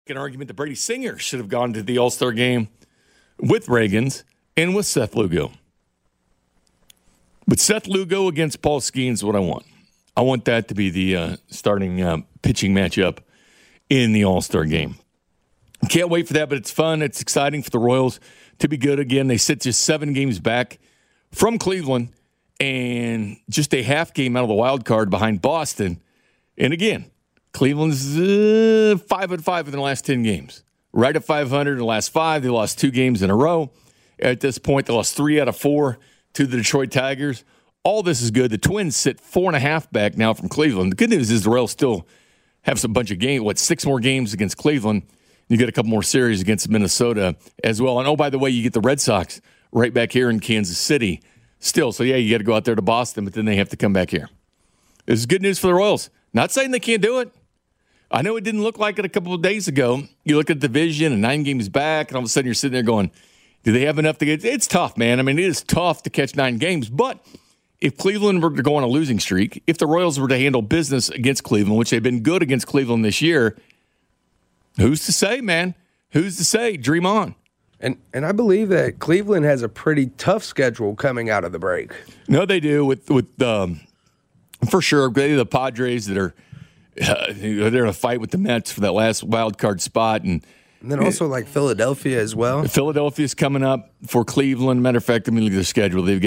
An argument that Brady Singer should have gone to the All-Star game with Reagans and with Seth Lugo. But Seth Lugo against Paul Skeens is what I want. I want that to be the starting pitching matchup in the All-Star game. Can't wait for that, but it's fun. It's exciting for the Royals to be good again. They sit just 7 games back from Cleveland and just a half game out of the wild card behind Boston. And again, Cleveland's 5-5 in the last 10 games. Right at 500 in the last 5. They lost 2 games in a row. At this point, they lost 3 out of 4 to the Detroit Tigers. All this is good. The Twins sit 4.5 back now from Cleveland. The good news is the Royals still have a bunch of games. 6 more games against Cleveland. You get a couple more series against Minnesota as well. And, oh, by the way, you get the Red Sox right back here in Kansas City still. So, yeah, you got to go out there to Boston, but then they have to come back here. This is good news for the Royals. Not saying they can't do it. I know it didn't look like it a couple of days ago. You look at the division and 9 games back, and all of a sudden you're sitting there going, do they have enough to get? It's tough, man. I mean, it is tough to catch 9 games. But if Cleveland were to go on a losing streak, if the Royals were to handle business against Cleveland, which they've been good against Cleveland this year, who's to say, man? Who's to say? Dream on. And I believe that Cleveland has a pretty tough schedule coming out of the break. No, they do. With for sure, the Padres that are they're in a fight with the Mets for that last wild card spot, and then also like Philadelphia as well. Philadelphia's coming up for Cleveland. Matter of fact, I mean, look at their schedule. They've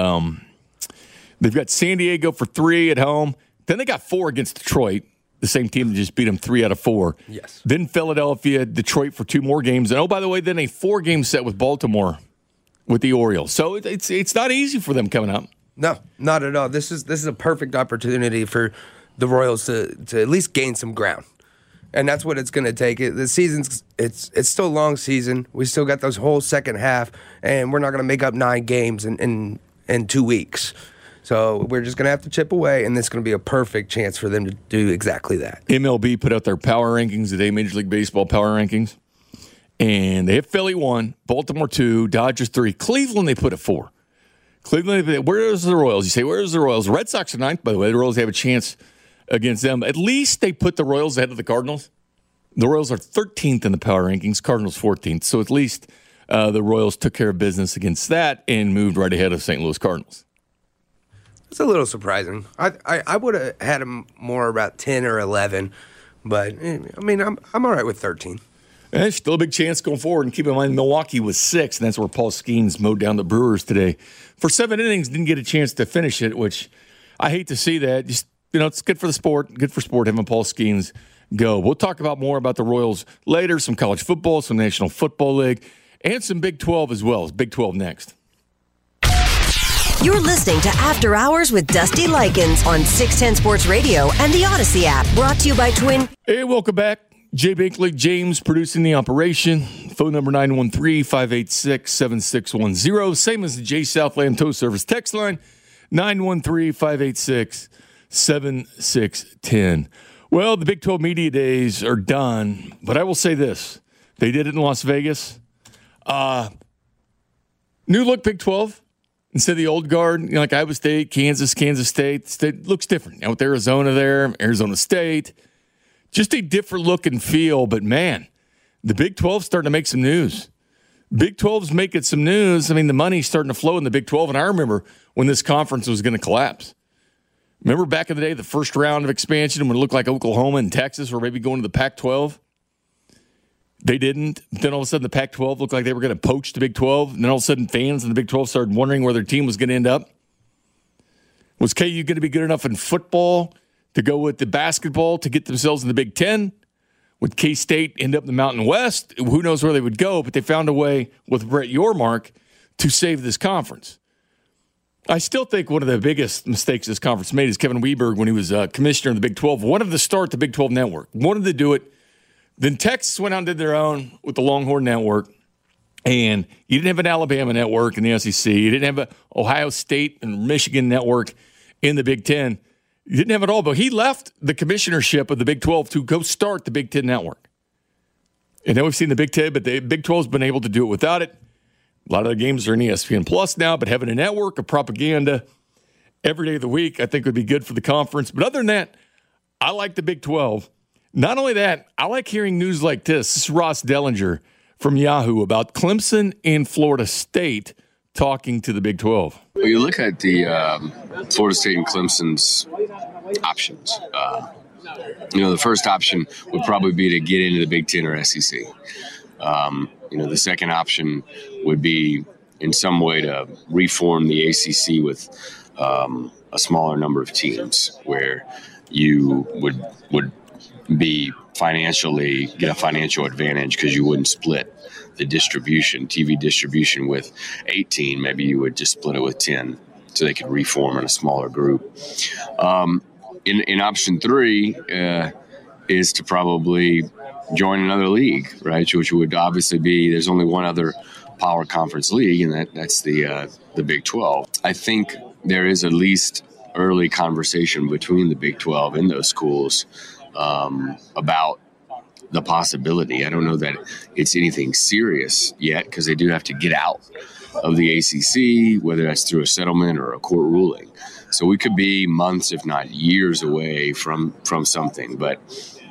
got San Diego for 3 at home. Then they got 4 against Detroit, the same team that just beat them 3 out of 4. Yes. Then Philadelphia, Detroit for 2 more games, and oh, by the way, then a 4-game set with Baltimore with the Orioles. So it's not easy for them coming up. No, not at all. This is a perfect opportunity for the Royals to at least gain some ground. And that's what it's going to take. The season's it's still a long season. We still got those whole second half, and we're not going to make up 9 games in 2 weeks. So we're just going to have to chip away, and this is going to be a perfect chance for them to do exactly that. MLB put out their power rankings today, Major League Baseball power rankings, and they have Philly 1, Baltimore 2, Dodgers 3, Cleveland they put at 4. Cleveland, where's the Royals? You say, where's the Royals? Red Sox are 9th, by the way. The Royals have a chance against them. At least they put the Royals ahead of the Cardinals. The Royals are 13th in the power rankings, Cardinals 14th. So at least the Royals took care of business against that and moved right ahead of St. Louis Cardinals. It's a little surprising. I would have had them more about 10 or 11, but I mean, I'm all right with 13. And there's still a big chance going forward. And keep in mind, Milwaukee was 6, and that's where Paul Skeens mowed down the Brewers today. For 7 innings, didn't get a chance to finish it, which I hate to see that. Just, it's good for the sport. Good for sport having Paul Skeens go. We'll talk more about the Royals later, some college football, some National Football League, and some Big 12 as well. It's Big 12 next. You're listening to After Hours with Dusty Likens on 610 Sports Radio and the Odyssey app. Brought to you by Twin. Hey, welcome back. Jay Binkley, James producing the operation. Phone number 913-586-7610. Same as the Jay Southland Tow Service text line, 913-586-7610. Well, the Big 12 Media Days are done, but I will say this. They did it in Las Vegas. New look Big 12. Instead of the old guard, like Iowa State, Kansas State looks different. Now with Arizona there, Arizona State. Just a different look and feel, but man, the Big 12's starting to make some news. Big 12's making some news. I mean, the money's starting to flow in the Big 12, and I remember when this conference was going to collapse. Remember back in the day, the first round of expansion when it looked like Oklahoma and Texas were maybe going to the Pac-12? They didn't. Then all of a sudden the Pac-12 looked like they were going to poach the Big 12, and then all of a sudden fans in the Big 12 started wondering where their team was going to end up. Was KU going to be good enough in football to go with the basketball to get themselves in the Big Ten? Would K-State end up in the Mountain West? Who knows where they would go, but they found a way with Brett Yormark to save this conference. I still think one of the biggest mistakes this conference made is Kevin Weberg, when he was commissioner of the Big 12, wanted to start the Big 12 network, wanted to do it. Then Texas went out and did their own with the Longhorn Network, and you didn't have an Alabama network in the SEC. You didn't have an Ohio State and Michigan network in the Big Ten. You didn't have it all, but he left the commissionership of the Big 12 to go start the Big Ten network. And now we've seen the Big Ten, but the Big 12's been able to do it without it. A lot of the games are in ESPN Plus now, but having a network of propaganda every day of the week, I think would be good for the conference. But other than that, I like the Big 12. Not only that, I like hearing news like this. This is Ross Dellinger from Yahoo about Clemson and Florida State talking to the Big 12. Well, you look at the Florida State and Clemson's options. The first option would probably be to get into the Big Ten or SEC. The second option would be in some way to reform the ACC with a smaller number of teams, where you would be financially get a financial advantage because you wouldn't split the TV distribution with 18. Maybe you would just split it with 10, so they could reform in a smaller group. In option 3 is to probably join another league, right? Which would obviously be, there's only one other power conference league, and that's the Big 12. I think there is at least early conversation between the Big 12 and those schools about the possibility. I don't know that it's anything serious yet, because they do have to get out of the ACC, whether that's through a settlement or a court ruling. So we could be months, if not years, away from something. But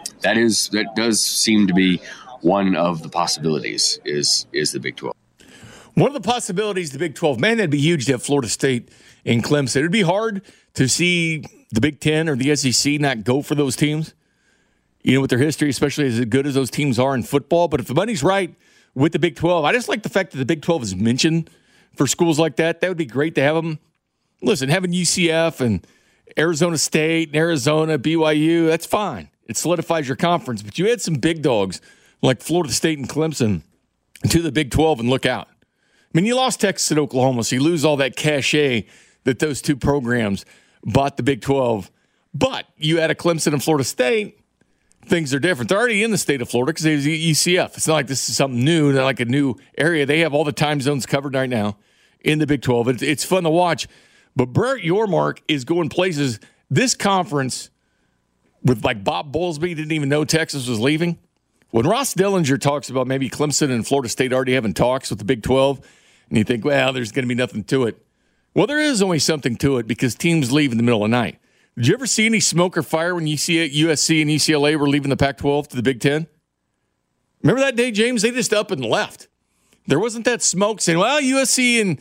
that does seem to be one of the possibilities is the Big 12. One of the possibilities, the Big 12, man, that'd be huge to have Florida State and Clemson. It'd be hard to see the Big 10 or the SEC not go for those teams, with their history, especially as good as those teams are in football. But if the money's right with the Big 12, I just like the fact that the Big 12 is mentioned for schools like that. That would be great to have them. Listen, having UCF and Arizona State and Arizona, BYU, that's fine. It solidifies your conference. But you add some big dogs like Florida State and Clemson to the Big 12 and look out. I mean, you lost Texas and Oklahoma, so you lose all that cachet that those two programs bought the Big 12. But you add a Clemson and Florida State, things are different. They're already in the state of Florida because they have UCF. It's not like this is something new, not like a new area. They have all the time zones covered right now in the Big 12. It's fun to watch. But Brett Yormark is going places. This conference with like Bob Bowlesby didn't even know Texas was leaving. When Ross Dellinger talks about maybe Clemson and Florida State already having talks with the Big 12, and you think, well, there's going to be nothing to it. Well, there is only something to it because teams leave in the middle of the night. Did you ever see any smoke or fire when USC and UCLA were leaving the Pac-12 to the Big 10? Remember that day, James? They just up and left. There wasn't that smoke saying, well, USC and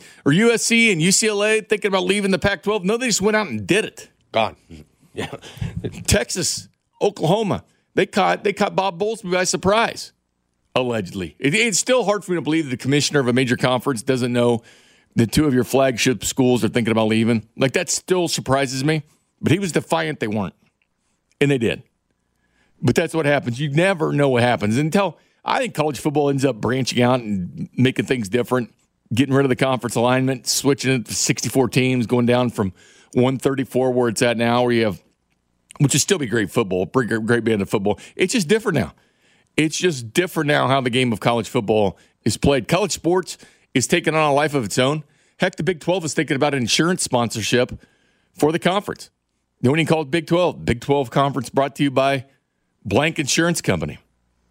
UCLA thinking about leaving the Pac-12. No, they just went out and did it. Gone. Yeah. Texas, Oklahoma, they caught Bob Bowlesby by surprise, allegedly. It's still hard for me to believe that the commissioner of a major conference doesn't know that two of your flagship schools are thinking about leaving. Like, that still surprises me. But he was defiant they weren't. And they did. But that's what happens. You never know what happens until I think college football ends up branching out and making things different, getting rid of the conference alignment, switching it to 64 teams, going down from 134 where it's at now, where you have, which would still be great football, great band of football. It's just different now. It's just different now how the game of college football is played. College sports is taking on a life of its own. Heck, the Big 12 is thinking about an insurance sponsorship for the conference. You know what you call it? Big 12. Big 12 conference brought to you by blank insurance company.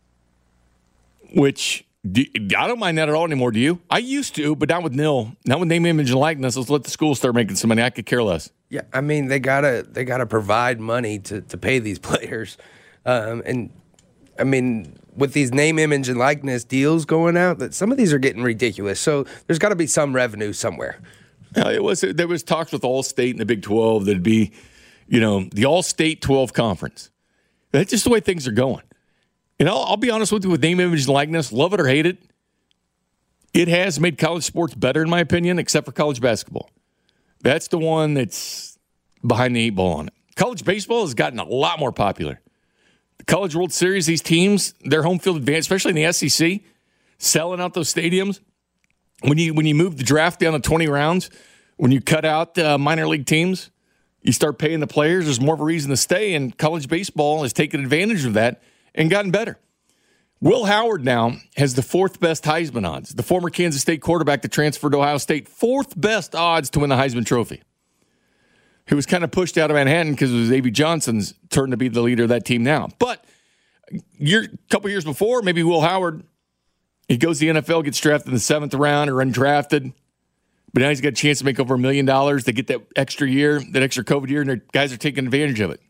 Which, I don't mind that at all anymore, do you? I used to, but not with nil. Not with name, image, and likeness. Let's let the school start making some money. I could care less. Yeah, I mean, they gotta provide money to pay these players. And, I mean, with these name, image, and likeness deals going out, that some of these are getting ridiculous. So there's got to be some revenue somewhere. There was talks with All-State and the Big 12 that'd be, the All-State 12 conference. That's just the way things are going. And I'll be honest with you, with name, image, and likeness, love it or hate it, it has made college sports better, in my opinion, except for college basketball. That's the one that's behind the 8 ball on it. College baseball has gotten a lot more popular. The College World Series, these teams, their home field advantage, especially in the SEC, selling out those stadiums. When you move the draft down to 20 rounds, when you cut out minor league teams, you start paying the players. There's more of a reason to stay, and college baseball has taken advantage of that and gotten better. Will Howard now has the 4th best Heisman odds. The former Kansas State quarterback that transferred to Ohio State, 4th best odds to win the Heisman Trophy. He was kind of pushed out of Manhattan because it was A.B. Johnson's turn to be the leader of that team now. But a couple years before, maybe Will Howard, he goes to the NFL, gets drafted in the 7th round or undrafted. But now he's got a chance to make over $1 million. They get that extra year, that extra COVID year, and their guys are taking advantage of it.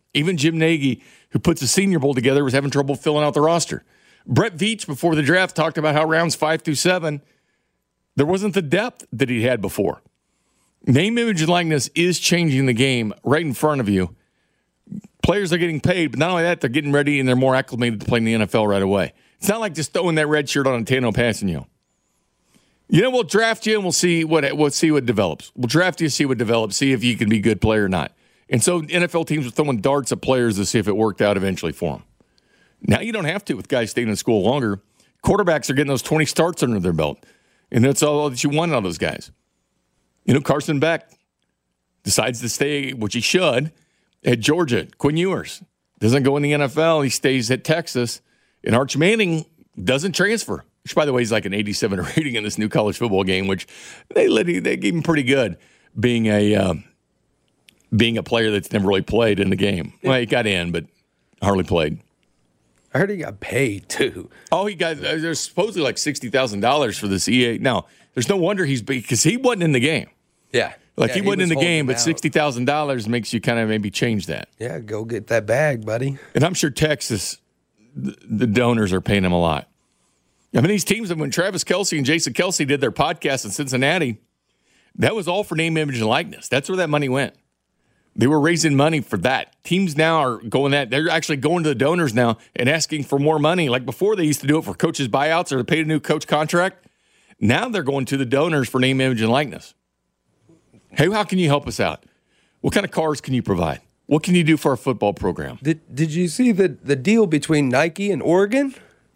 Even Jim Nagy, who puts a Senior Bowl together, was having trouble filling out the roster. Brett Veach, before the draft, talked about how rounds 5 through 7, there wasn't the depth that he had before. Name, image, and likeness is changing the game right in front of you. Players are getting paid, but not only that, they're getting ready and they're more acclimated to playing the NFL right away. It's not like just throwing that red shirt on Tano Passanio. We'll draft you and we'll see what develops. We'll draft you, see what develops, see if you can be a good player or not. And so NFL teams are throwing darts at players to see if it worked out eventually for them. Now you don't have to with guys staying in school longer. Quarterbacks are getting those 20 starts under their belt. And that's all that you want out of those guys. Carson Beck decides to stay, which he should, at Georgia. Quinn Ewers doesn't go in the NFL. He stays at Texas. And Arch Manning doesn't transfer, which, by the way, is like an 87 rating in this new college football game, which they gave him pretty good being a player that's never really played in the game. Well, he got in, but hardly played. I heard he got paid, too. Oh, he got, there's supposedly like $60,000 for this EA. Now, there's no wonder because he wasn't in the game. Yeah. He wasn't in the game, but $60,000 makes you kind of maybe change that. Yeah, go get that bag, buddy. And I'm sure Texas, the donors are paying him a lot. I mean, these teams, when Travis Kelce and Jason Kelce did their podcast in Cincinnati, that was all for name, image, and likeness. That's where that money went. They were raising money for that. Teams now are going that. They're actually going to the donors now and asking for more money. Like before, they used to do it for coaches' buyouts or to pay a new coach contract. Now they're going to the donors for name, image, and likeness. Hey, how can you help us out? What kind of cars can you provide? What can you do for our football program? Did you see the deal between Nike and Oregon?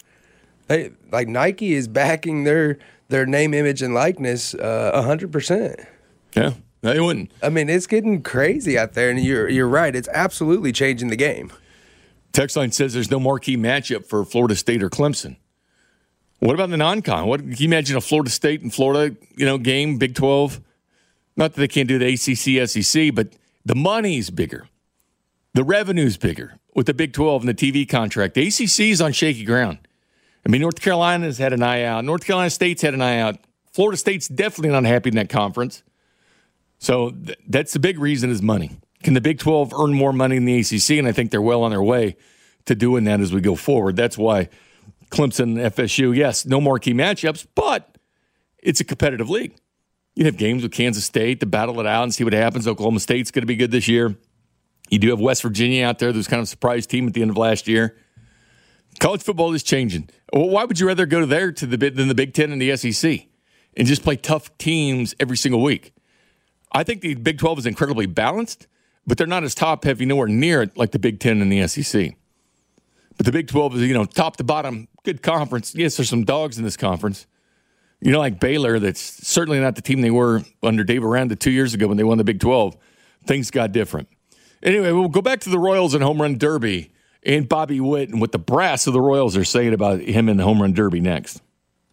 Nike is backing their name, image, and likeness 100%. Yeah, no, they wouldn't. I mean, it's getting crazy out there, and you're right. It's absolutely changing the game. Text line says there's no marquee matchup for Florida State or Clemson. What about the non-con? What can you imagine a Florida State and Florida, game, Big 12? Not that they can't do the ACC, SEC, but the money's bigger. The revenue's bigger with the Big 12 and the TV contract. The ACC is on shaky ground. I mean, North Carolina's had an eye out. North Carolina State's had an eye out. Florida State's definitely not happy in that conference. So that's the big reason is money. Can the Big 12 earn more money in the ACC? And I think they're well on their way to doing that as we go forward. That's why Clemson, FSU, yes, no marquee matchups, but it's a competitive league. You have games with Kansas State to battle it out and see what happens. Oklahoma State's going to be good this year. You do have West Virginia out there. There's kind of a surprise team at the end of last year. College football is changing. Well, why would you rather go there than the Big Ten and the SEC and just play tough teams every single week? I think the Big 12 is incredibly balanced, but they're not as top-heavy, nowhere near it like the Big Ten and the SEC. But the Big 12 is, top to bottom, good conference. Yes, there's some dogs in this conference. Like Baylor, that's certainly not the team they were under Dave Aranda 2 years ago when they won the Big 12. Things got different. Anyway, we'll go back to the Royals and Home Run Derby and Bobby Witt and what the brass of the Royals are saying about him in the Home Run Derby next.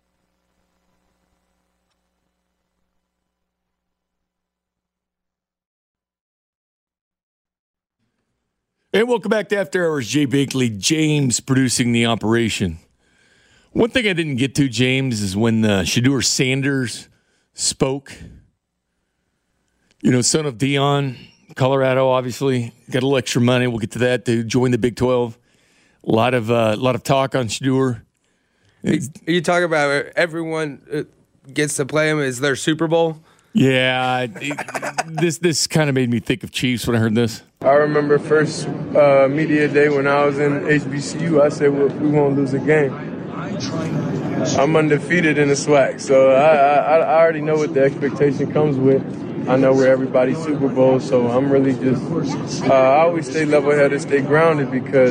And welcome back to After Hours. Jay Bakley, James producing the operation. One thing I didn't get to, James, is when Shedeur Sanders spoke. Son of Dion, Colorado, obviously got a little extra money. We'll get to that to join the Big 12. A lot of talk on Shedeur. Are you talking about everyone gets to play him as their Super Bowl? Yeah, this kind of made me think of Chiefs when I heard this. I remember first media day when I was in HBCU, I said, we won't lose a game. I'm undefeated in the SWAC, so I already know what the expectation comes with. I know we're everybody's Super Bowl, so I'm really just I always stay level-headed, stay grounded because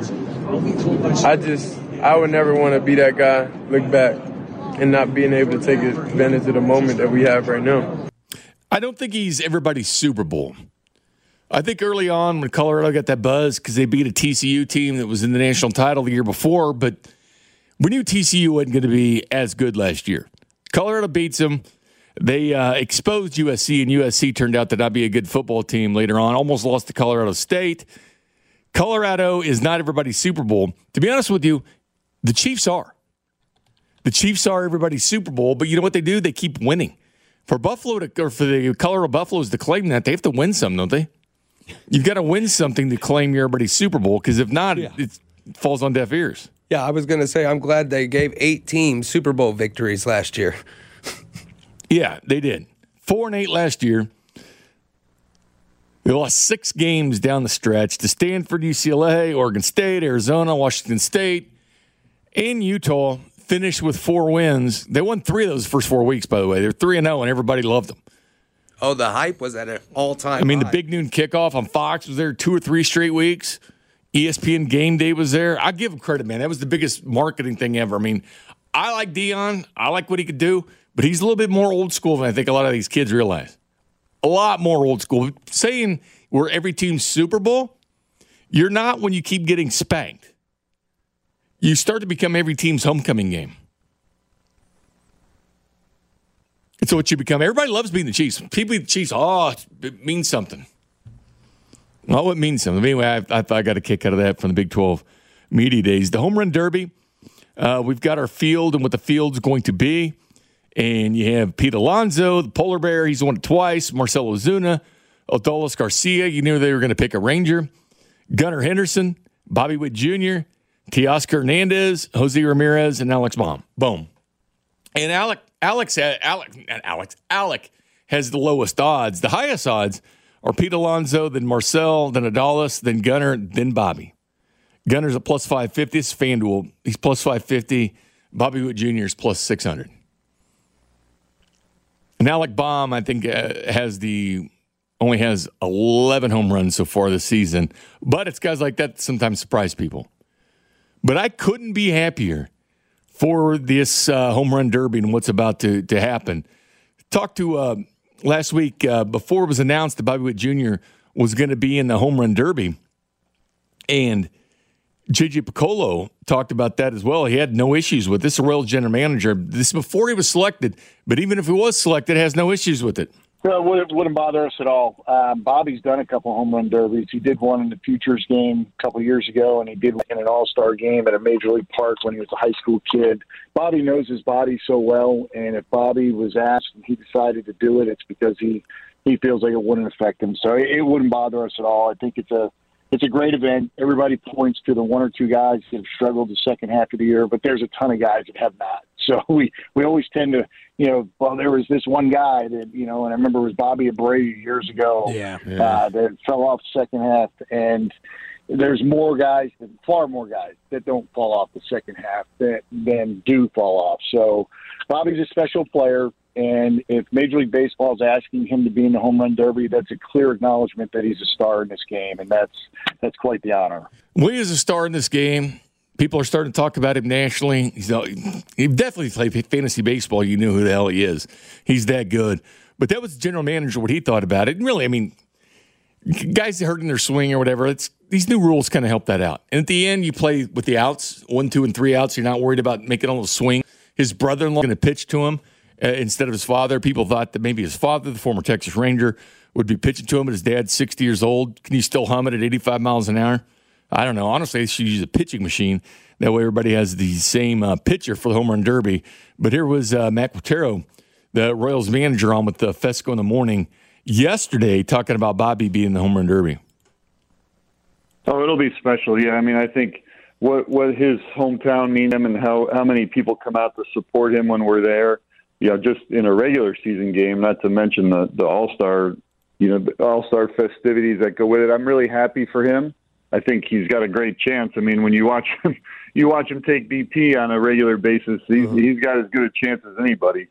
I would never want to be that guy, look back, and not being able to take advantage of the moment that we have right now. I don't think he's everybody's Super Bowl. I think early on when Colorado got that buzz because they beat a TCU team that was in the national title the year before, but we knew TCU wasn't going to be as good last year. Colorado beats them. They exposed USC, and USC turned out to not be a good football team later on. Almost lost to Colorado State. Colorado is not everybody's Super Bowl. To be honest with you, the Chiefs are. The Chiefs are everybody's Super Bowl, but you know what they do? They keep winning. For the Colorado Buffaloes to claim that, they have to win some, don't they? You've got to win something to claim you're everybody's Super Bowl, because if not, it falls on deaf ears. Yeah, I was going to say, I'm glad they gave 8 teams Super Bowl victories last year. Yeah, they did. 4-8 last year. They lost 6 games down the stretch to Stanford, UCLA, Oregon State, Arizona, Washington State, and Utah. Finished with 4 wins. They won 3 of those first 4 weeks, by the way. They're 3-0, and everybody loved them. Oh, the hype was at an all-time I mean, high. the big noon kickoff on Fox was there 2 or 3 straight weeks. ESPN Game Day was there. I give him credit, man. That was the biggest marketing thing ever. I mean, I like Deion. I like what he could do, but he's a little bit more old school than I think a lot of these kids realize. A lot more old school. Saying we're every team's Super Bowl, you're not when you keep getting spanked. You start to become every team's homecoming game. It's what you become. Everybody loves beating the Chiefs. People beat the Chiefs, it means something. Well, it means something. Anyway, I got a kick out of that from the Big 12 media days. The Home Run Derby, we've got our field and what the field's going to be. And you have Pete Alonso, the polar bear. He's won it twice. Marcelo Ozuna, Adolis Garcia. You knew they were going to pick a Ranger. Gunnar Henderson, Bobby Witt Jr., Teoscar Hernandez, Jose Ramirez, and Alex Bohm. Boom. And Alec has the lowest odds. The highest odds are Pete Alonso, then Marcel, then Adolis, then Gunnar, then Bobby. Gunner's at plus 550. It's FanDuel. He's plus 550. Bobby Witt Jr. is plus 600. And Alec Bohm, I think, only has 11 home runs so far this season. But it's guys like that that sometimes surprise people. But I couldn't be happier for this home run derby and what's about to happen. Talked to last week before it was announced that Bobby Witt Jr. was going to be in the home run derby. And J.J. Piccolo talked about that as well. He had no issues with this. The Royals general manager. This is before he was selected, but even if he was selected, has no issues with it. Well, it wouldn't bother us at all. Bobby's done a couple home run derbies. He did one in the Futures game a couple years ago, and he did one in an all-star game at a Major League Park when he was a high school kid. Bobby knows his body so well, and if Bobby was asked and he decided to do it, it's because he feels like it wouldn't affect him. So it wouldn't bother us at all. I think it's a great event. Everybody points to the 1 or 2 guys that have struggled the second half of the year, but there's a ton of guys that have not. So we always tend to, there was this one guy that, and I remember it was Bobby Abreu years ago that fell off the second half. And there's far more guys that don't fall off the second half than do fall off. So Bobby's a special player. And if Major League Baseball is asking him to be in the home run derby, that's a clear acknowledgement that he's a star in this game, and that's quite the honor. Well, he is a star in this game. People are starting to talk about him nationally. He definitely played fantasy baseball. You knew who the hell he is. He's that good. But that was the general manager, what he thought about it. And really, I mean, guys hurting their swing or whatever, these new rules kind of help that out. And at the end, you play with the outs, 1, 2, and 3 outs. You're not worried about making all the swing. His brother-in-law going to pitch to him. Instead of his father. People thought that maybe his father, the former Texas Ranger, would be pitching to him, but his dad's 60 years old. Can you still hum it at 85 miles an hour? I don't know. Honestly, they should use a pitching machine. That way everybody has the same pitcher for the home run derby. But here was Matt Quintero, the Royals manager, on with Fesco in the Morning yesterday, talking about Bobby being in the home run derby. Oh, it'll be special. Yeah, I mean, I think what his hometown means to him and how many people come out to support him when we're there. Just in a regular season game, not to mention the All-Star, the All-Star festivities that go with it. I'm really happy for him. I think he's got a great chance. I mean, when you watch him take BP on a regular basis, he's got as good a chance as anybody.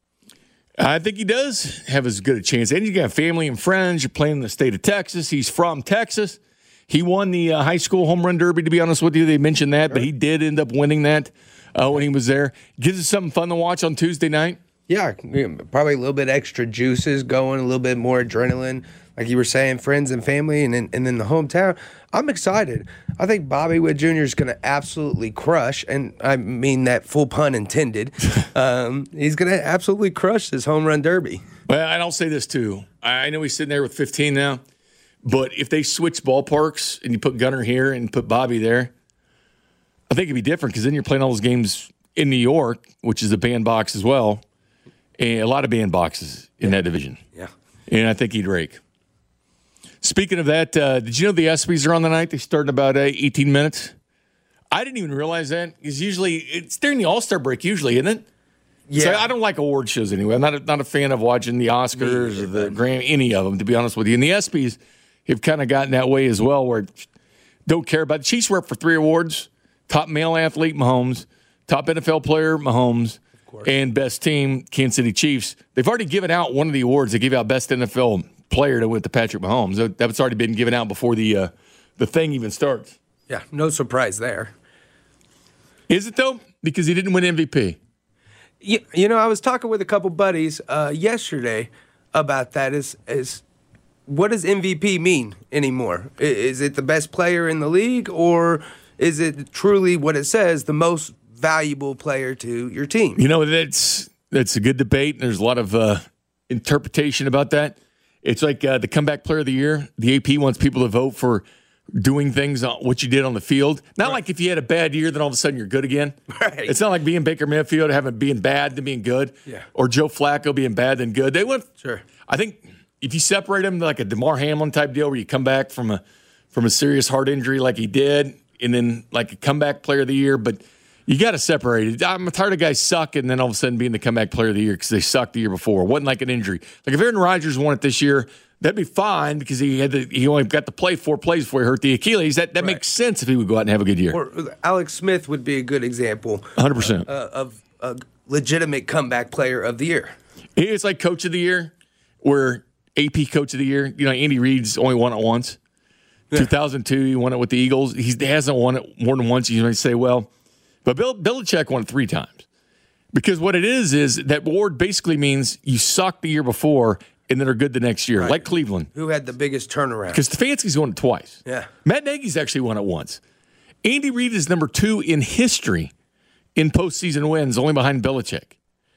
I think he does have as good a chance. And you got family and friends. You're playing in the state of Texas. He's from Texas. He won the high school home run derby, to be honest with you. They mentioned that, but he did end up winning that. When he was there. Gives us something fun to watch on Tuesday night. Yeah, probably a little bit extra juices going, a little bit more adrenaline. Like you were saying, friends and family, and then the hometown. I'm excited. I think Bobby Witt Jr. is going to absolutely crush, and I mean that full pun intended. He's going to absolutely crush this home run derby. Well, and I'll say this too. I know he's sitting there with 15 now, but if they switch ballparks and you put Gunnar here and put Bobby there, I think it'd be different because then you're playing all those games in New York, which is a bandbox as well, and a lot of bandboxes in that division. Yeah. And I think he'd rake. Speaking of that, did you know the ESPYs are on tonight? They start in about 18 minutes. I didn't even realize that because usually it's during the All-Star break, usually, isn't it? Yeah. So I don't like award shows anyway. I'm not a fan of watching the Oscars or the Grammy, any of them, to be honest with you. And the ESPYs have kind of gotten that way as well, where don't care about it. The Chiefs were up for 3 awards: top male athlete, Mahomes; top NFL player, Mahomes; and best team, Kansas City Chiefs. They've already given out one of the awards. They gave out best NFL player that went to Patrick Mahomes. That's already been given out before the thing even starts. Yeah, no surprise there. Is it though? Because he didn't win MVP. You know, I was talking with a couple buddies yesterday about that. Is what does MVP mean anymore? Is it the best player in the league, or is it truly what it says, the most valuable player to your team? You know, that's a good debate, and there's a lot of interpretation about that. It's like the comeback player of the year. The AP wants people to vote for doing things, what you did on the field. Not like if you had a bad year, then all of a sudden you're good again. Right. It's not like being Baker Mayfield, being bad to being good. Yeah. Or Joe Flacco being bad then good. They went. Sure. I think if you separate them like a DeMar Hamlin type deal where you come back from a serious heart injury like he did, and then like a comeback player of the year, but you got to separate it. I'm tired of guys suck and then all of a sudden being the comeback player of the year because they sucked the year before. It wasn't like an injury. Like if Aaron Rodgers won it this year, that'd be fine because he only got to play 4 plays before he hurt the Achilles. That right. Makes sense if he would go out and have a good year. Or Alex Smith would be a good example. 100%. Of a legitimate comeback player of the year. It's like coach of the year, where AP coach of the year, you know, Andy Reid's only won it once. Yeah. 2002, he won it with the Eagles. He hasn't won it more than once. You might say, well, but Bill Belichick won it 3 times. Because what it is that award basically means you sucked the year before and then are good the next year, right. Like Cleveland. Who had the biggest turnaround? Because Stefanski's won it twice. Yeah. Matt Nagy's actually won it once. Andy Reid is number 2 in history in postseason wins, only behind Belichick.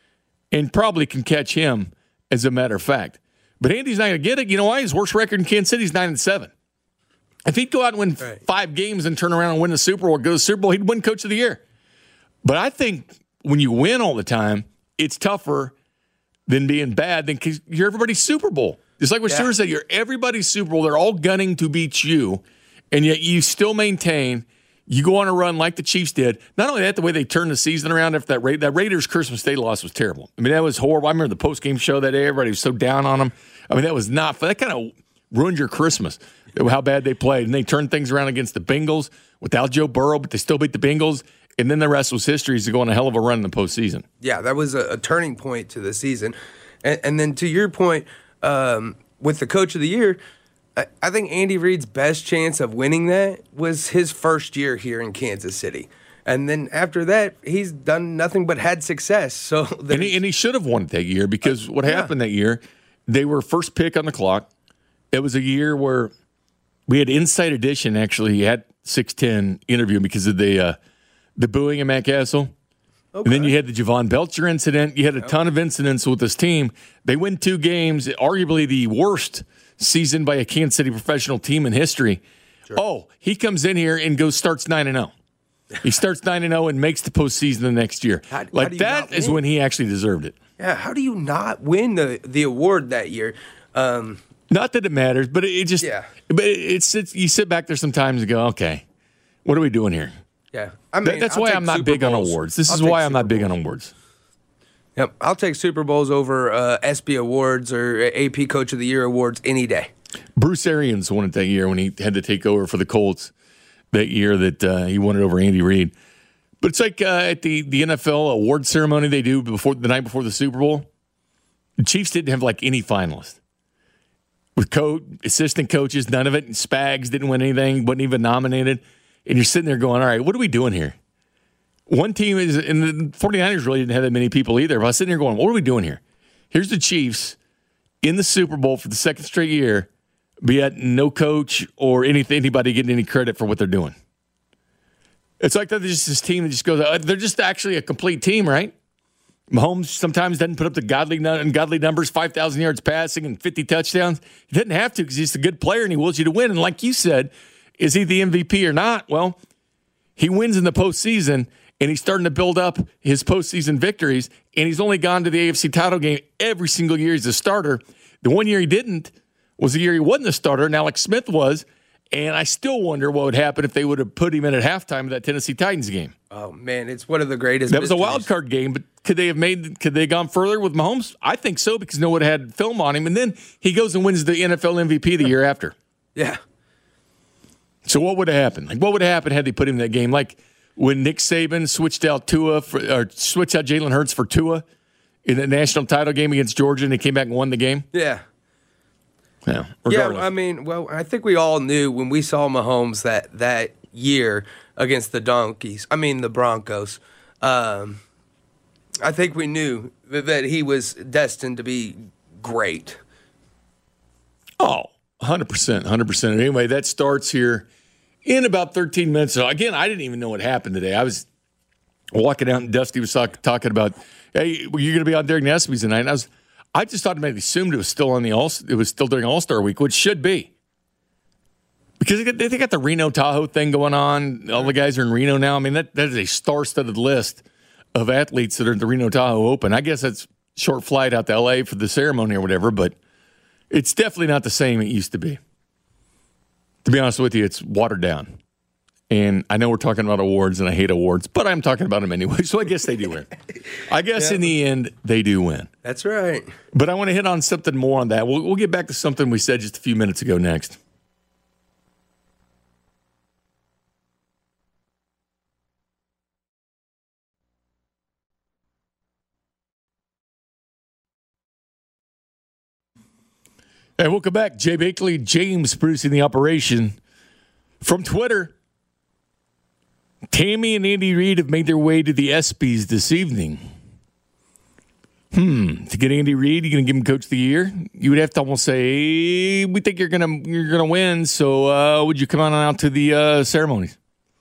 And probably can catch him, as a matter of fact. But Andy's not going to get it. You know why? His worst record in Kansas City is 9-7. If he'd go out and win 5 games and turn around and win the Super Bowl or go to the Super Bowl, he'd win Coach of the Year. But I think when you win all the time, it's tougher than being bad because you're everybody's Super Bowl. Just like what Stewart said, you're everybody's Super Bowl. They're all gunning to beat you, and yet you still maintain. You go on a run like the Chiefs did. Not only that, the way they turned the season around after that Raiders Christmas Day loss was terrible. I mean, that was horrible. I remember the post-game show that day. Everybody was so down on them. I mean, that was not fun. That kind of ruined your Christmas, how bad they played. And they turned things around against the Bengals without Joe Burrow, but they still beat the Bengals. And then the rest was history to go on a hell of a run in the postseason. Yeah, that was a turning point to the season. And then to your point, with the Coach of the Year, I think Andy Reid's best chance of winning that was his first year here in Kansas City. And then after that, he's done nothing but had success. So and he should have won it that year because what happened that year, they were first pick on the clock. It was a year where we had Inside Edition actually at 610 interview because of the booing of Matt Castle. Okay. And then you had the Javon Belcher incident. You had a ton of incidents with this team. They win 2 games, arguably the worst season by a Kansas City professional team in history. Sure. Oh, he comes in here and starts 9-0. He starts 9-0 and makes the postseason the next year. How that is when he actually deserved it. Yeah, how do you not win the award that year? Not that it matters, but it just but it's you sit back there sometimes and go, okay, what are we doing here? Yeah, I mean that's why I'm not big on awards. This is why I'm not big on awards. Yep, I'll take Super Bowls over ESPY awards or AP Coach of the Year awards any day. Bruce Arians won it that year when he had to take over for the Colts that year that he won it over Andy Reid. But it's like at the NFL award ceremony they do the night before the Super Bowl. The Chiefs didn't have like any finalists. With assistant coaches, none of it. And Spags didn't win anything, wasn't even nominated. And you're sitting there going, all right, what are we doing here? One team and the 49ers really didn't have that many people either. But I was sitting there going, what are we doing here? Here's the Chiefs in the Super Bowl for the 2nd straight year, but yet no coach or anybody getting any credit for what they're doing. It's like they're just this team that just goes, they're just actually a complete team, right? Mahomes sometimes doesn't put up the ungodly numbers, 5,000 yards passing and 50 touchdowns. He doesn't have to because he's a good player and he wills you to win. And like you said, is he the MVP or not? Well, he wins in the postseason, and he's starting to build up his postseason victories, and he's only gone to the AFC title game every single year as a starter. The one year he didn't was the year he wasn't the starter, and Alex Smith was. And I still wonder what would happen if they would have put him in at halftime of that Tennessee Titans game. Oh, man, it's one of the greatest. That was a mysteries. wild card game, but could they have gone further with Mahomes? I think so, because no one had film on him. And then he goes and wins the NFL MVP the year after. Yeah. So what would have happened? Like, what would have happened had they put him in that game? Like when Nick Saban switched out Jalen Hurts for Tua in the national title game against Georgia, and they came back and won the game? Yeah. Yeah, I think we all knew when we saw Mahomes that year against the Broncos. I think we knew that he was destined to be great. Oh, 100%. Anyway, that starts here in about 13 minutes. So, again, I didn't even know what happened today. I was walking out, and Dusty was talking about, hey, you're going to be on Derek Nesby's tonight. And I just automatically assumed it was still during All-Star Week, which should be. Because they got the Reno Tahoe thing going on. All the guys are in Reno now. I mean, that is a star-studded list of athletes that are at the Reno Tahoe Open. I guess that's short flight out to L.A. for the ceremony or whatever, but it's definitely not the same it used to be. To be honest with you, it's watered down. And I know we're talking about awards, and I hate awards, but I'm talking about them anyway, so I guess they do win. I guess in the end, they do win. That's right. But I want to hit on something more on that. We'll get back to something we said just a few minutes ago next. And welcome back. Jay Bakley, James producing the operation. From Twitter, Tammy and Andy Reid have made their way to the ESPYs this evening. To get Andy Reid, you're going to give him Coach of the Year? You would have to almost say, hey, we think you're gonna win, so would you come on out to the ceremonies?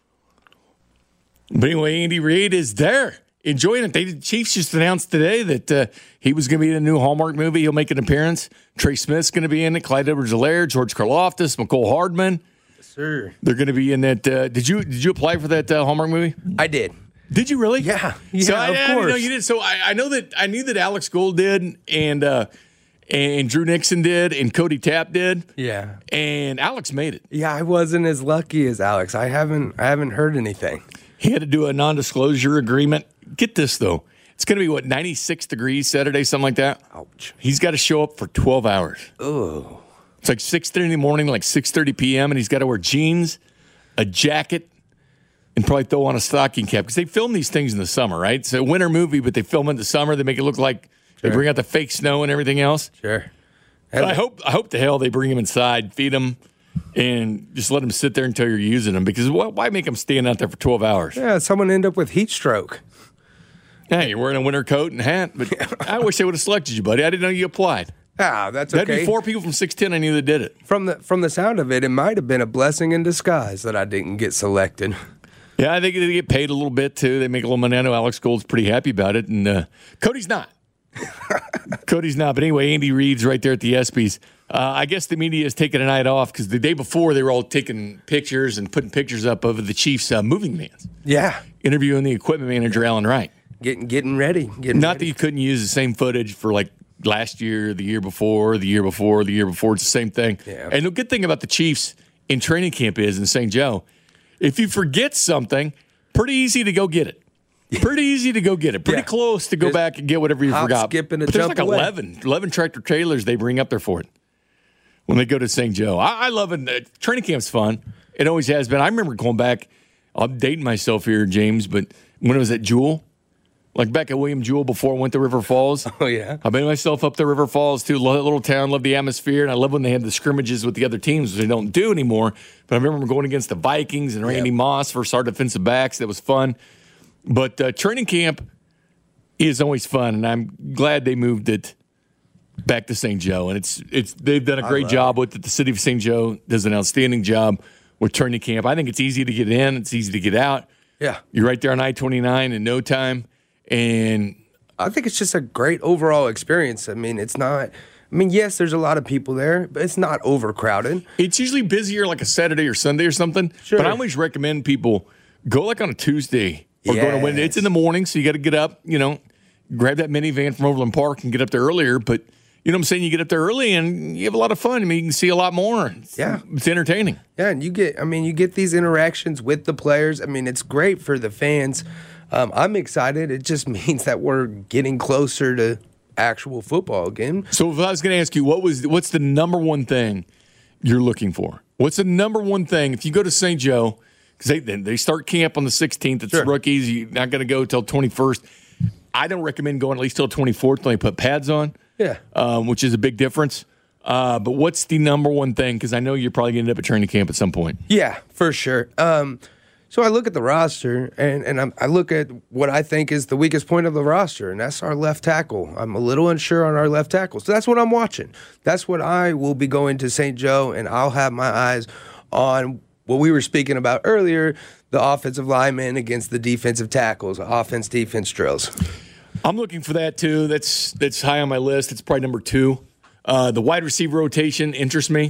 But anyway, Andy Reid is there, enjoying it. The Chiefs just announced today that he was going to be in a new Hallmark movie. He'll make an appearance. Trey Smith's going to be in it. Clyde Edwards-Helaire, George Karlaftis, McCole Hardman. Sure. They're going to be in that. Did you apply for that Hallmark movie? I did. Did you really? Yeah. So of course. No, you did. So I knew that Alex Gold did, and Drew Nixon did, and Cody Tapp did. Yeah. And Alex made it. Yeah, I wasn't as lucky as Alex. I haven't heard anything. He had to do a non-disclosure agreement. Get this though. It's going to be 96 degrees Saturday, something like that. Ouch. He's got to show up for 12 hours. Oh. It's like 6:30 in the morning, like 6:30 p.m., and he's got to wear jeans, a jacket, and probably throw on a stocking cap because they film these things in the summer, right? It's a winter movie, but they film it in the summer. They make it look like they bring out the fake snow and everything else. Sure. But I hope to hell they bring him inside, feed him, and just let him sit there until you're using him because why make him stand out there for 12 hours? Yeah, someone end up with heat stroke. Hey, you're wearing a winter coat and hat, but I wish they would have selected you, buddy. I didn't know you applied. Ah, that's okay. That'd be 4 people from 610 I knew that did it. From the sound of it, it might have been a blessing in disguise that I didn't get selected. Yeah, I think they get paid a little bit, too. They make a little money. I know Alex Gold's pretty happy about it, and Cody's not. Cody's not. But anyway, Andy Reid's right there at the ESPYs. I guess the media is taking a night off because the day before they were all taking pictures and putting pictures up of the Chiefs' moving vans. Yeah. Interviewing the equipment manager, Alan Wright. Getting ready. Not that you couldn't use the same footage for like last year, the year before, the year before, the year before. It's the same thing. Yeah. And the good thing about the Chiefs in training camp is in St. Joe, if you forget something, pretty easy to go get it. Pretty easy to go get it. Pretty close to go back and get whatever you forgot. Skip, and but there's like away. 11 tractor trailers they bring up there for it when they go to St. Joe. I love it. Training camp's fun. It always has been. I remember going back. I'm dating myself here, James, but when it was at Jewel, like back at William Jewell before I went to River Falls. Oh, yeah. I made myself up to River Falls, too. Love that little town, love the atmosphere, and I love when they had the scrimmages with the other teams, which they don't do anymore. But I remember going against the Vikings and Randy Moss versus our defensive backs. That was fun. But training camp is always fun, and I'm glad they moved it back to St. Joe. And they've done a great job with it. The city of St. Joe does an outstanding job with training camp. I think it's easy to get in. It's easy to get out. Yeah. You're right there on I-29 in no time. And I think it's just a great overall experience. I mean, yes, there's a lot of people there, but it's not overcrowded. It's usually busier like a Saturday or Sunday or something. Sure. But I always recommend people go like on a Tuesday or go on a Wednesday. It's in the morning, so you got to get up, grab that minivan from Overland Park and get up there earlier. But You know what I'm saying? You get up there early and you have a lot of fun. I mean, you can see a lot more. It's entertaining. Yeah, and you get these interactions with the players. I mean, it's great for the fans. I'm excited. It just means that we're getting closer to actual football again. So if I was going to ask you, what's the number one thing you're looking for? What's the number one thing if you go to St. Joe, because they start camp on the 16th, it's rookies, you're not going to go till 21st. I don't recommend going at least till 24th when they put pads on, which is a big difference. But what's the number one thing? Because I know you're probably going to end up at training camp at some point. Yeah, for sure. So I look at the roster, and I look at what I think is the weakest point of the roster, and that's our left tackle. I'm a little unsure on our left tackle. So that's what I'm watching. That's what I will be going to St. Joe, and I'll have my eyes on what we were speaking about earlier, the offensive linemen against the defensive tackles, offense-defense drills. I'm looking for that, too. That's high on my list. It's probably number 2. The wide receiver rotation interests me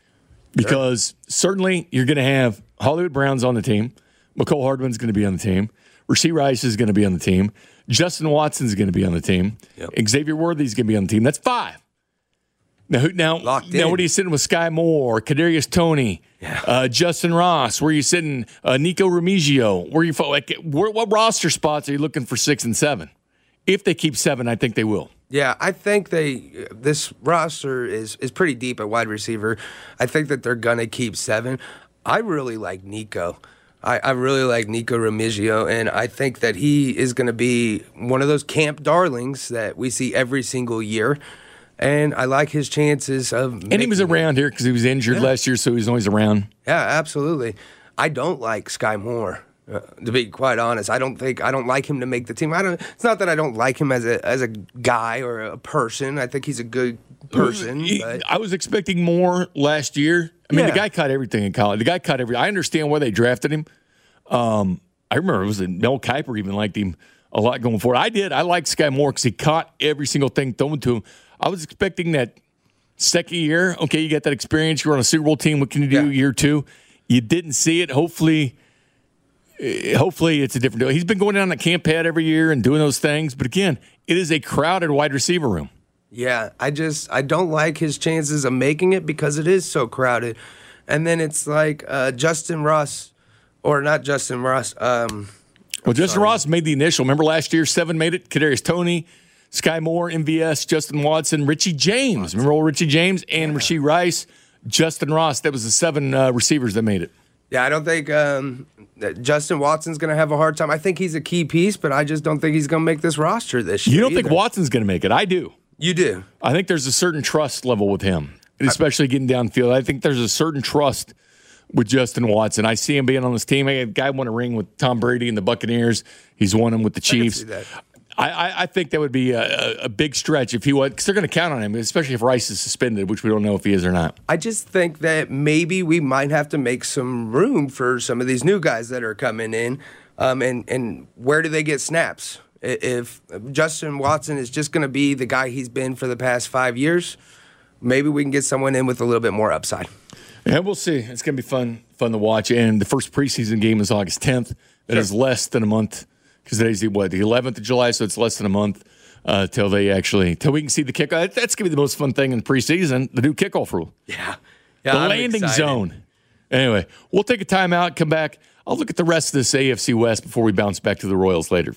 because certainly you're going to have Hollywood Brown's on the team. McCole Hardman's going to be on the team. Rasheed Rice is going to be on the team. Justin Watson's going to be on the team. Yep. Xavier Worthy's going to be on the team. That's 5. Now, what are you sitting with Sky Moore, Kadarius Toney, Justin Ross? Where are you sitting? Nico Remigio? What roster spots are you looking for 6 and 7? If they keep 7, I think they will. Yeah, I think this roster is pretty deep at wide receiver. I think that they're going to keep 7. I really like Nico. I really like Nico Remigio, and I think that he is going to be one of those camp darlings that we see every single year. And I like his chances of And he was around here because he was injured last year, so he's always around. Yeah, absolutely. I don't like Sky Moore, to be quite honest. I don't like him to make the team. It's not that I don't like him as a guy or a person. I think he's a good person. I was expecting more last year. I mean, the guy caught everything in college. I understand why they drafted him. I remember Mel Kiper even liked him a lot going forward. I did. I liked Sky Moore because he caught every single thing thrown to him. I was expecting that second year. Okay, you got that experience. You're on a Super Bowl team. What can you do year 2? You didn't see it. Hopefully it's a different deal. He's been going down the camp pad every year and doing those things. But again, it is a crowded wide receiver room. Yeah, I don't like his chances of making it because it is so crowded. And then it's like Justin Ross, or not Justin Ross. Justin Ross made the initial. Remember last year, 7 made it. Kadarius Toney, Sky Moore, MVS, Justin Watson, Richie James. Remember old Richie James and Rasheed Rice, Justin Ross. That was the 7 receivers that made it. Yeah, I don't think that Justin Watson's going to have a hard time. I think he's a key piece, but I just don't think he's going to make this roster this year. You don't think Watson's going to make it? I do. You do? I think there's a certain trust level with him, especially getting downfield. I think there's a certain trust with Justin Watson. I see him being on this team. A guy won a ring with Tom Brady and the Buccaneers. He's won them with the Chiefs. I think that would be a big stretch if he was, because they're going to count on him, especially if Rice is suspended, which we don't know if he is or not. I just think that maybe we might have to make some room for some of these new guys that are coming in. And where do they get snaps? If Justin Watson is just going to be the guy he's been for the past 5 years, maybe we can get someone in with a little bit more upside. Yeah, we'll see. It's going to be fun to watch. And the first preseason game is August 10th. That is less than a month, because today's the 11th of July, so it's less than a month till we can see the kickoff. That's going to be the most fun thing in preseason, the new kickoff rule. Yeah, the landing zone. Anyway, we'll take a timeout, come back. I'll look at the rest of this AFC West before we bounce back to the Royals later.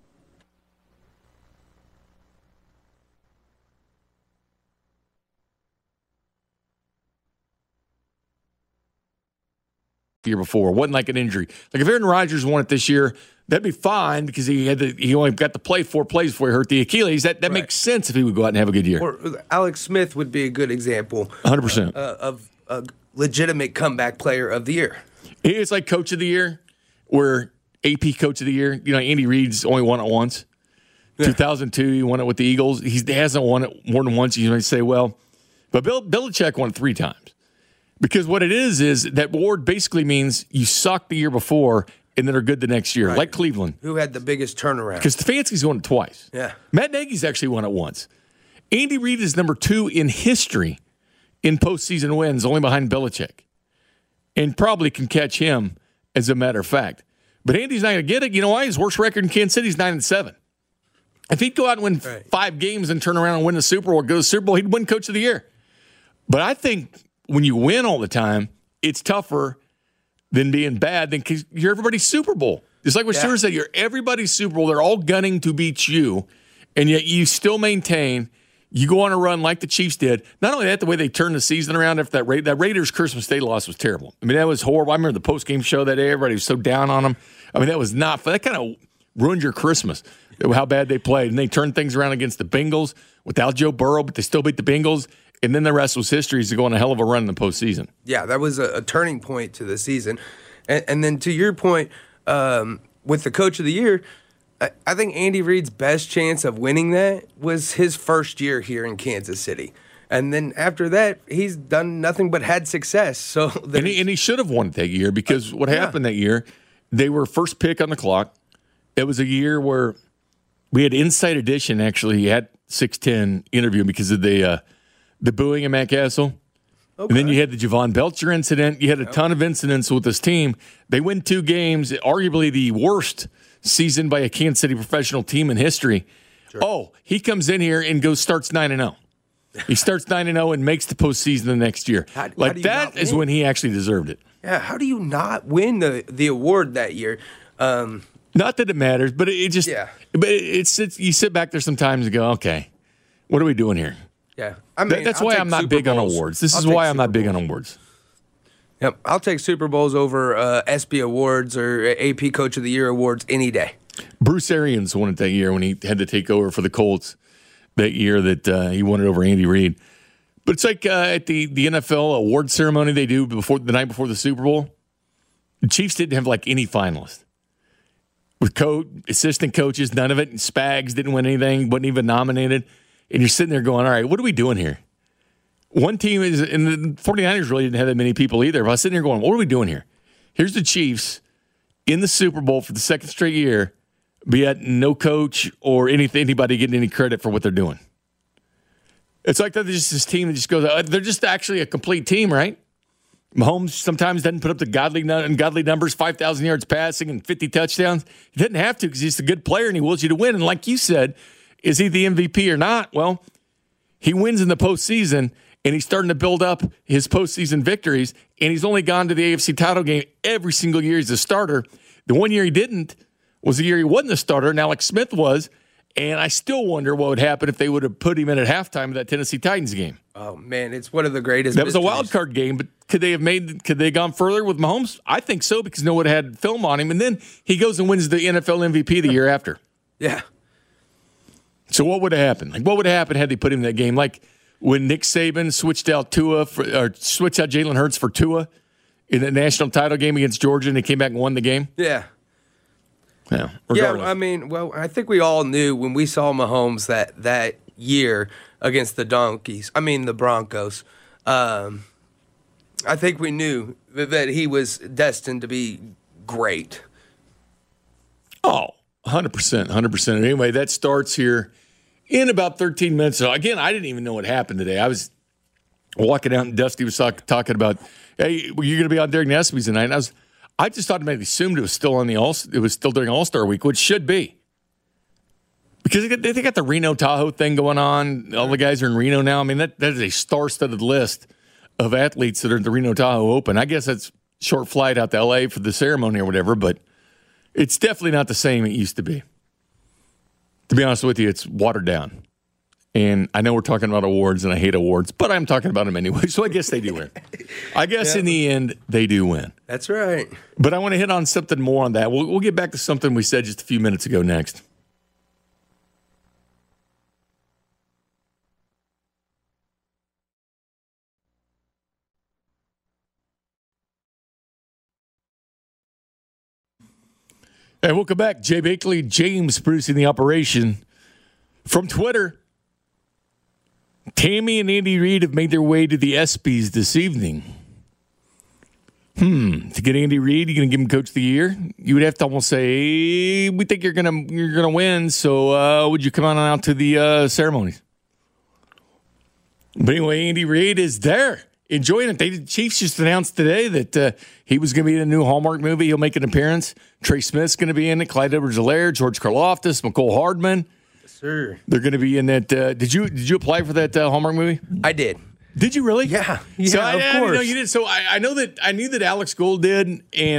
Year before, wasn't like an injury. Like if Aaron Rodgers won it this year, that'd be fine because he only got to play 4 plays before he hurt the Achilles. That makes sense if he would go out and have a good year. Or Alex Smith would be a good example. 100% of a legitimate comeback player of the year. It's like coach of the year, where AP coach of the year. You know, Andy Reid's only won it once. 2002, he won it with the Eagles. He hasn't won it more than once. You might say, well, but Bill Belichick won it 3 times. Because what it is that award basically means you sucked the year before and then are good the next year, like Cleveland. Who had the biggest turnaround? Because Stefanski's won it twice. Yeah. Matt Nagy's actually won it once. Andy Reid is number 2 in history in postseason wins, only behind Belichick. And probably can catch him, as a matter of fact. But Andy's not going to get it. You know why? His worst record in Kansas City is 9-7. If he'd go out and win 5 games and turn around and win the Super Bowl, go to the Super Bowl, he'd win Coach of the Year. But I think when you win all the time, it's tougher than being bad than because you're everybody's Super Bowl. Just like what Stewart said, you're everybody's Super Bowl. They're all gunning to beat you, and yet you still maintain. You go on a run like the Chiefs did. Not only that, the way they turned the season around after that Raiders Christmas Day loss was terrible. I mean, that was horrible. I remember the post-game show that day. Everybody was so down on them. I mean, that was not fun. That kind of ruined your Christmas, how bad they played. And they turned things around against the Bengals without Joe Burrow, but they still beat the Bengals. And then the rest was history to go on a hell of a run in the postseason. Yeah, that was a turning point to the season. And then to your point, with the Coach of the Year, I think Andy Reid's best chance of winning that was his first year here in Kansas City. And then after that, he's done nothing but had success. So and he should have won it that year because what happened that year, they were first pick on the clock. It was a year where we had Inside Edition actually at 610 interview because of the booing of Matt Castle. Okay. And then you had the Javon Belcher incident. You had a ton of incidents with this team. They win 2 games, arguably the worst season by a Kansas City professional team in history. Sure. Oh, he comes in here and starts 9-0. He starts 9-0 and makes the postseason the next year. That is when he actually deserved it. Yeah, how do you not win the award that year? Not that it matters, but it just but it's you sit back there sometimes and go, okay, what are we doing here? Yeah, I mean that's why I'm not big on awards. This is why I'm not big on awards. Yep, I'll take Super Bowls over ESPY awards or AP Coach of the Year awards any day. Bruce Arians won it that year when he had to take over for the Colts that year that he won it over Andy Reid. But it's like at the NFL award ceremony they do the night before the Super Bowl. The Chiefs didn't have like any finalists. With assistant coaches, none of it. And Spags didn't win anything, wasn't even nominated. And you're sitting there going, all right, what are we doing here? One team and the 49ers really didn't have that many people either. But I was sitting there going, what are we doing here? Here's the Chiefs in the Super Bowl for the second straight year, but yet no coach or anybody getting any credit for what they're doing. It's like they're just this team that just goes, they're just actually a complete team, right? Mahomes sometimes doesn't put up the godly numbers, 5,000 yards passing and 50 touchdowns. He doesn't have to because he's a good player and he wills you to win. And like you said, is he the MVP or not? Well, he wins in the postseason, and he's starting to build up his postseason victories, and he's only gone to the AFC title game every single year he's a starter. The one year he didn't was the year he wasn't a starter, and Alex Smith was, and I still wonder what would happen if they would have put him in at halftime of that Tennessee Titans game. Oh, man, it's one of the greatest That was a wild card game, but could they have gone further with Mahomes? I think so because no one had film on him, and then he goes and wins the NFL MVP the year after. Yeah. So what would have happened? Like, what would have happened had they put him in that game? Like when Nick Saban switched out Jalen Hurts for Tua in the national title game against Georgia, and they came back and won the game. Yeah. Yeah. Yeah. I mean, I think we all knew when we saw Mahomes that year against the Broncos. I think we knew that he was destined to be great. Oh, 100%. Anyway, that starts here in about 13 minutes. So again, I didn't even know what happened today. I was walking out and Dusty was talking about, hey, you're going to be on Derek Nesby's tonight. And I just automatically assumed it was still during All-Star Week, which should be. Because they got the Reno Tahoe thing going on. All the guys are in Reno now. I mean, that is a star-studded list of athletes that are at the Reno Tahoe Open. I guess that's short flight out to L.A. for the ceremony or whatever, but it's definitely not the same it used to be. To be honest with you, it's watered down. And I know we're talking about awards, and I hate awards, but I'm talking about them anyway, so I guess they do win. I guess in the end, they do win. That's right. But I want to hit on something more on that. We'll get back to something we said just a few minutes ago next. Hey, welcome back. Jay Bakley, James producing the operation. From Twitter, Tammy and Andy Reid have made their way to the ESPYs this evening. To get Andy Reid, you're going to give him Coach of the Year? You would have to almost say, hey, we think you're gonna win, so would you come on out to the ceremonies? But anyway, Andy Reid is there. Enjoying it. The Chiefs just announced today that he was going to be in a new Hallmark movie. He'll make an appearance. Trey Smith's going to be in it. Clyde Edwards-Helaire, George Karlaftis, McCole Hardman. Yes, sir. They're going to be in that. Did you apply for that Hallmark movie? I did. Did you really? Yeah. So of course. No, you did. So I knew that Alex Gold did,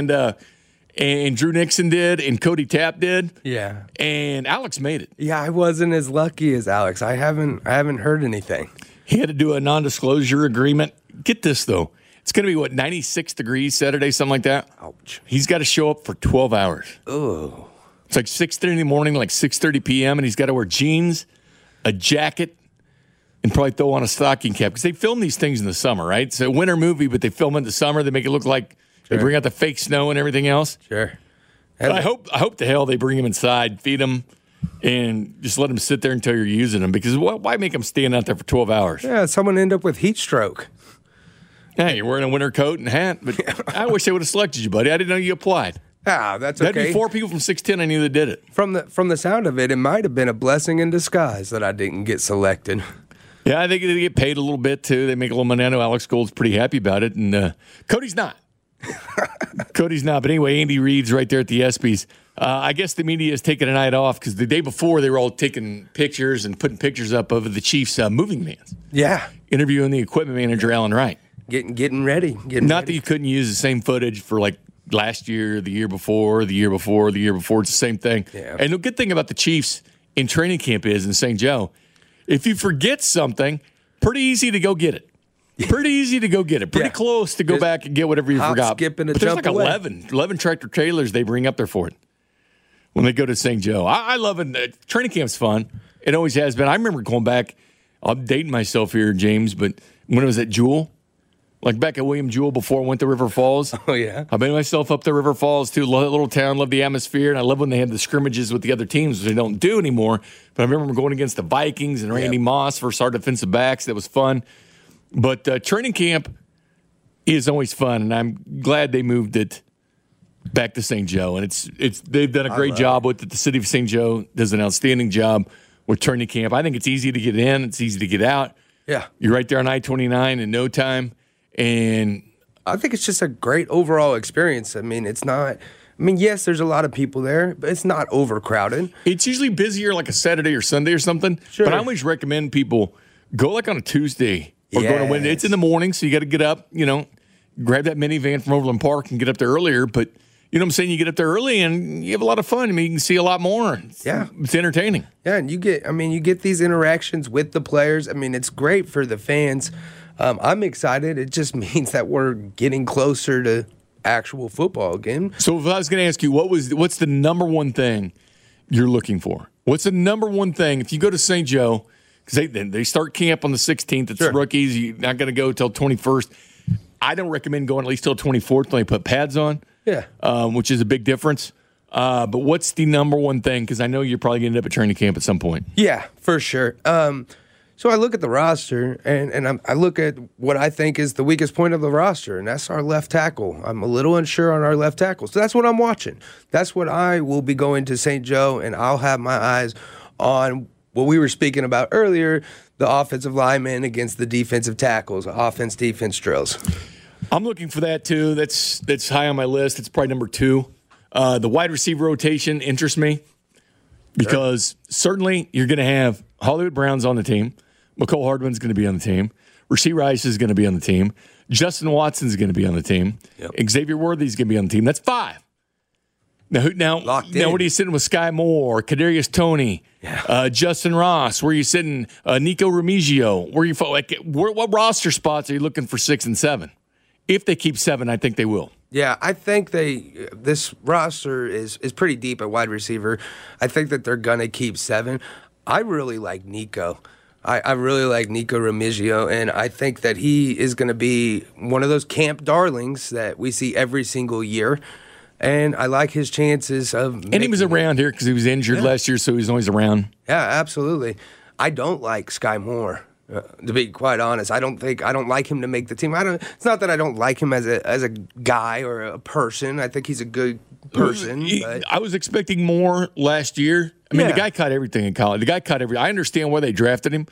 and Drew Nixon did, and Cody Tapp did. Yeah. And Alex made it. Yeah, I wasn't as lucky as Alex. I haven't heard anything. He had to do a non-disclosure agreement. Get this though. It's going to be 96 degrees Saturday, something like that. Ouch. He's got to show up for 12 hours. Oh. It's like 6:30 in the morning, like 6:30 p.m., and he's got to wear jeans, a jacket, and probably throw on a stocking cap because they film these things in the summer, right? It's a winter movie, but they film it in the summer. They make it look like they bring out the fake snow and everything else. Sure. But I hope to hell they bring him inside, feed him, and just let him sit there until you're using him because why make him stand out there for 12 hours? Yeah, someone end up with heat stroke. Yeah, you're wearing a winter coat and hat, but I wish they would have selected you, buddy. I didn't know you applied. Ah, that's okay. That'd be 4 people from 610 I knew that did it. From the sound of it, it might have been a blessing in disguise that I didn't get selected. Yeah, I think they get paid a little bit, too. They make a little money. I know Alex Gold's pretty happy about it, and Cody's not. Cody's not. But anyway, Andy Reid's right there at the ESPYs. I guess the media is taking a night off because the day before they were all taking pictures and putting pictures up of the Chiefs' moving vans. Yeah. Interviewing the equipment manager, Alan Wright. Getting ready. Not that you couldn't use the same footage for like last year, the year before, the year before, the year before. It's the same thing. Yeah. And the good thing about the Chiefs in training camp is in St. Joe, if you forget something, pretty easy to go get it. Pretty easy to go get it. Pretty close to go back and get whatever you forgot. Skip, and a but there's jump like away. 11 tractor trailers they bring up there for it when they go to St. Joe. I love it. Training camp's fun. It always has been. I remember going back. I'm dating myself here, James, but when it was at Jewel, like back at William Jewell before I went to River Falls. Oh, yeah. I've been myself up to River Falls, too. Love that little town, love the atmosphere, and I love when they had the scrimmages with the other teams, which they don't do anymore. But I remember going against the Vikings and Randy Moss versus our defensive backs. That was fun. But training camp is always fun, and I'm glad they moved it back to St. Joe. And they've done a great job with it. The city of St. Joe does an outstanding job with training camp. I think it's easy to get in. It's easy to get out. Yeah. You're right there on I-29 in no time. And I think it's just a great overall experience. I mean, yes, there's a lot of people there, but it's not overcrowded. It's usually busier like a Saturday or Sunday or something. Sure. But I always recommend people go like on a Tuesday or go on a Wednesday. It's in the morning, so you got to get up, grab that minivan from Overland Park and get up there earlier. But you know what I'm saying? You get up there early and you have a lot of fun. I mean, you can see a lot more. It's entertaining. Yeah, and you get these interactions with the players. I mean, it's great for the fans. I'm excited. It just means that we're getting closer to actual football again. So if I was going to ask you, what's the number one thing you're looking for? What's the number one thing if you go to St. Joe? Because they start camp on the 16th. It's rookies. You're not going to go till 21st. I don't recommend going at least till 24th when they put pads on. Yeah, which is a big difference. But what's the number one thing? Because I know you're probably going to end up at training camp at some point. Yeah, for sure. So I look at the roster, and I look at what I think is the weakest point of the roster, and that's our left tackle. I'm a little unsure on our left tackle. So that's what I'm watching. That's what I will be going to St. Joe, and I'll have my eyes on what we were speaking about earlier, the offensive linemen against the defensive tackles, offense-defense drills. I'm looking for that, too. That's high on my list. It's probably number 2. The wide receiver rotation interests me because certainly you're going to have Hollywood Brown's on the team. McCole Hardman's going to be on the team. Rasheed Rice is going to be on the team. Justin Watson's going to be on the team. Yep. Xavier Worthy's going to be on the team. That's 5. Now, what are you sitting with Sky Moore, Kadarius Toney, Justin Ross? Where are you sitting? Nico Remigio? What roster spots are you looking for 6 and 7? If they keep 7, I think they will. Yeah, I think this roster is pretty deep at wide receiver. I think that they're going to keep 7. I really like Nico. I really like Nico Remigio, and I think that he is going to be one of those camp darlings that we see every single year. And I like his chances of And he was around here because he was injured last year, so he was always around. Yeah, absolutely. I don't like Sky Moore, to be quite honest. I don't like him to make the team. It's not that I don't like him as a guy or a person. I think he's a good person. But I was expecting more last year. I mean, the guy caught everything in college. I understand why they drafted him.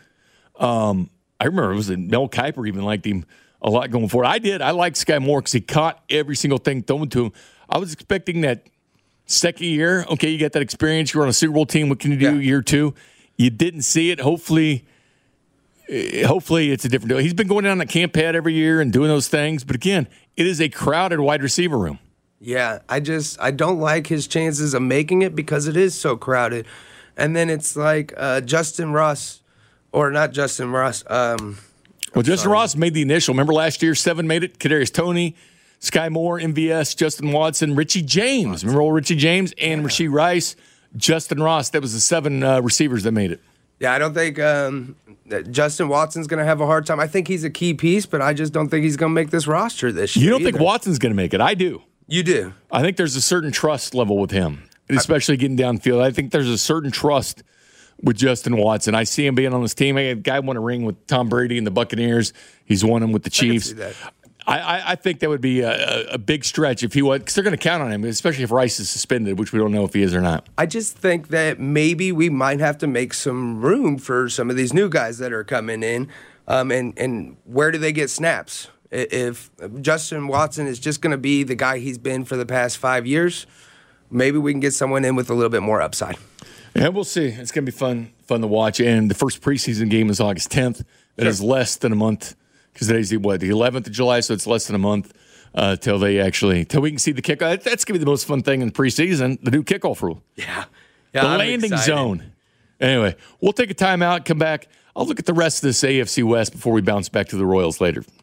I remember it was Mel Kiper even liked him a lot going forward. I did. I liked Sky Moore because he caught every single thing thrown to him. I was expecting that second year. Okay, you got that experience. You're on a Super Bowl team. What can you do year 2? You didn't see it. Hopefully it's a different deal. He's been going down the camp pad every year and doing those things. But again, it is a crowded wide receiver room. Yeah, I don't like his chances of making it because it is so crowded. And then it's like Justin Ross, or not Justin Ross. Justin Ross made the initial. Remember last year, 7 made it. Kadarius Toney, Sky Moore, MVS, Justin Watson, Richie James. Remember old Richie James and Rashee Rice, Justin Ross. That was the 7 receivers that made it. Yeah, I don't think that Justin Watson's going to have a hard time. I think he's a key piece, but I just don't think he's going to make this roster this year. You don't think Watson's going to make it? I do. You do? I think there's a certain trust level with him, especially getting downfield. I think there's a certain trust with Justin Watson. I see him being on this team. A guy won a ring with Tom Brady and the Buccaneers. He's won them with the Chiefs. I think that would be a big stretch if he was, because they're going to count on him, especially if Rice is suspended, which we don't know if he is or not. I just think that maybe we might have to make some room for some of these new guys that are coming in. And where do they get snaps? If Justin Watson is just going to be the guy he's been for the past 5 years, maybe we can get someone in with a little bit more upside. Yeah, we'll see. It's going to be fun to watch. And the first preseason game is August 10th. That is less than a month, because today's the 11th of July, so it's less than a month till we can see the kickoff. That's going to be the most fun thing in preseason, the new kickoff rule. Yeah, the landing zone. Anyway, we'll take a timeout, come back. I'll look at the rest of this AFC West before we bounce back to the Royals later.